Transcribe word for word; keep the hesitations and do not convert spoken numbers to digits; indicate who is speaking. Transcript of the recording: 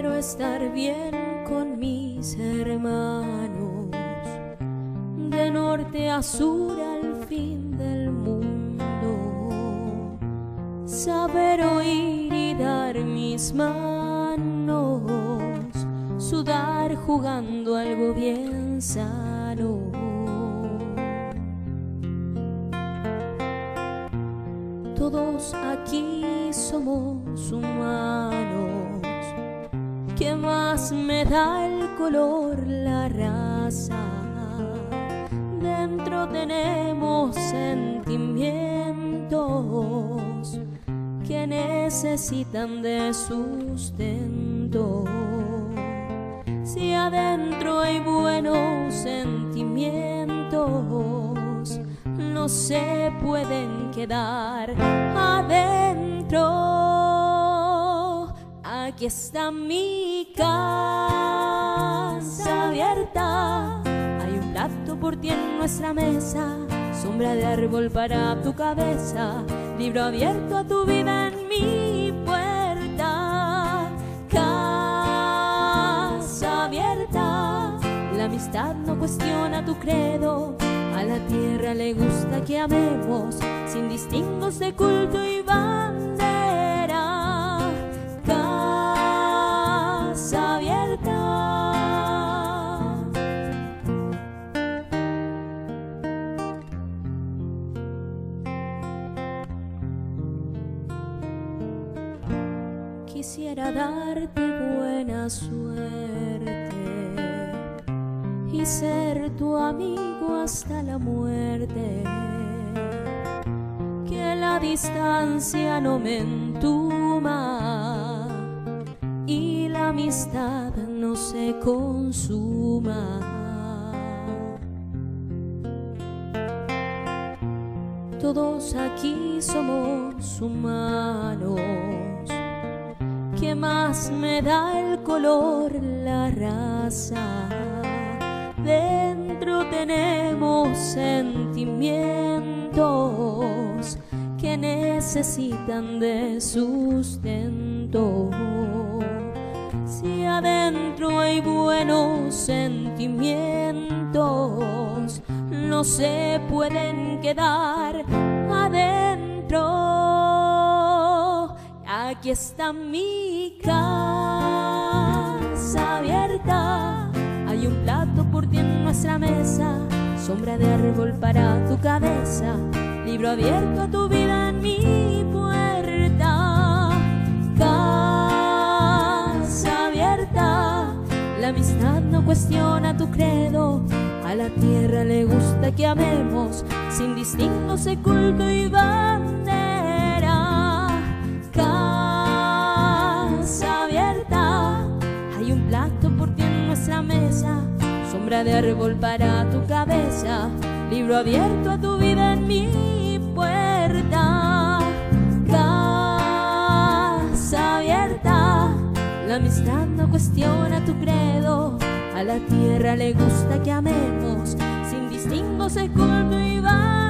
Speaker 1: quiero estar bien con mis hermanos, de norte a sur al fin del mundo, saber oír y dar mis manos, sudar jugando algo bien sano. Todos aquí somos humanos, ¿qué más me da el color, la raza? Dentro tenemos sentimientos que necesitan de sustento. Si adentro hay buenos sentimientos, no se pueden quedar adentro. Aquí está mi casa abierta, hay un plato por ti en nuestra mesa, sombra de árbol para tu cabeza, libro abierto a tu vida en mi puerta. Casa abierta, la amistad no cuestiona tu credo, a la tierra le gusta que amemos, sin distingos de culto y bandera. Casa abierta. Quisiera darte buena suerte y ser tu amigo hasta la muerte, que la distancia no me entuma y la amistad no se consuma. Todos aquí somos humanos, ¿qué más me da el color, la raza? Dentro tenemos sentimientos que necesitan de sustento. Si adentro hay buenos sentimientos, no se pueden quedar adentro. Aquí está mi casa abierta, hay un plato por ti en nuestra mesa, sombra de árbol para tu cabeza, libro abierto a tu vida en mi puerta. Casa abierta, la amistad no cuestiona tu credo, a la tierra le gusta que amemos, sin distingos de culto y bandera. Casa abierta, hay un plato por ti en nuestra mesa, sombra de árbol para tu cabeza, libro abierto a tu vida en mi puerta. Casa abierta, la amistad no cuestiona tu credo, a la tierra le gusta que amemos, sin distingos de culto y bandera.